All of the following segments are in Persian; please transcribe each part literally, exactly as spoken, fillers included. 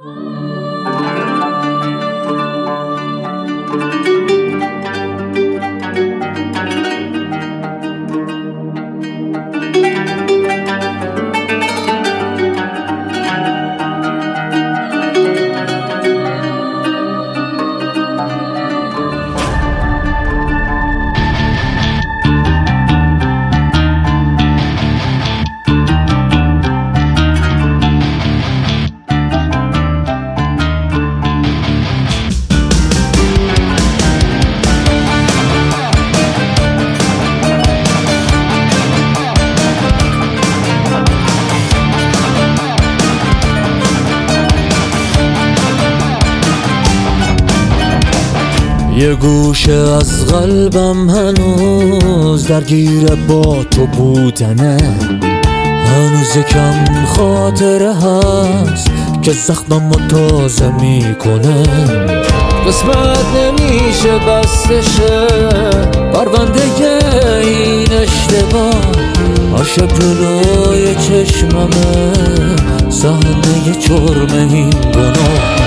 یه گوشه از قلبم هنوز درگیر با تو بودنه، هنوز کم خاطره هست که زخمم رو تازه میکنه. قسمت نمیشه بستشه پرونده این اشتباه، عاشق جلوی چشممه صحنه جرم این گناه.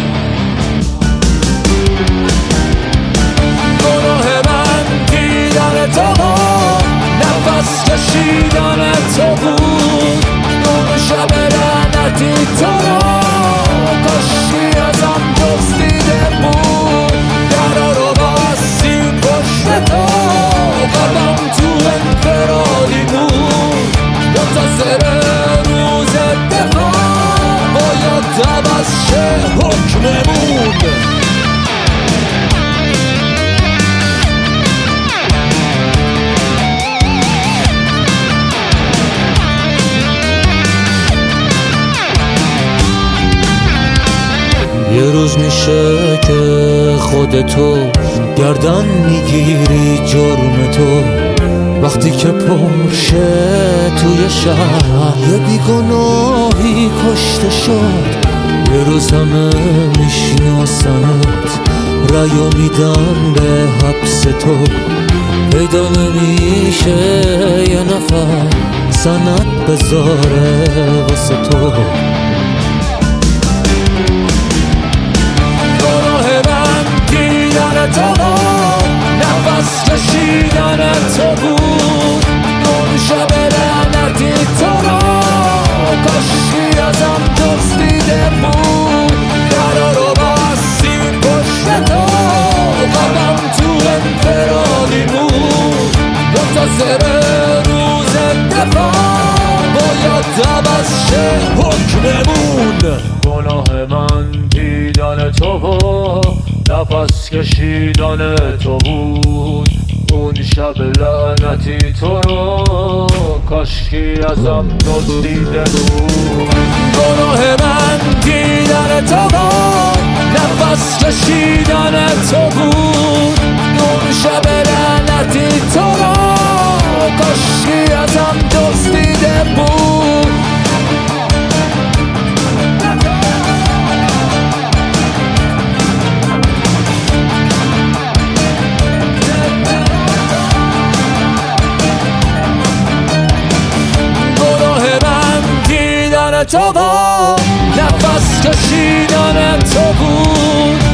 نفس کشیدن تو بود اون شب لعنتی تو را، کاشکی ازم دزدیده بود درا رو بستی پشت تو، قلبم تو انفرادی بود منتظر روز دفاع، باید عوض شه حکممون. یه روز میشه که خودتو گردن میگیری جرم تو، وقتی که پرشه توی شهر یه بیگناهی کشته شد. یه روز همه میشناسنت رأیو میدن به حبس تو، پیدا نمیشه یه نفر سند بذاره واسه تو. نفس کشیدن تو بود اون شب لعنتی تو را، کاشکی ازم دزدیده بود درا رو بستی پشت تو، قلبم تو انفرادی بود منتظر روز دفاع، باید عوض شه حکممون. گناه من دیدن تو بود، نفس کشیدن تو بود اون شب لعنتی تو رو، کاشکی ازم دزدیده بود. گناه من دیدن تو بود، نفس کشیدن تو بود اون شب لعنتی تو رو، کاشکی ازم دزدیده بود. تو با نفس کشیدن تو بود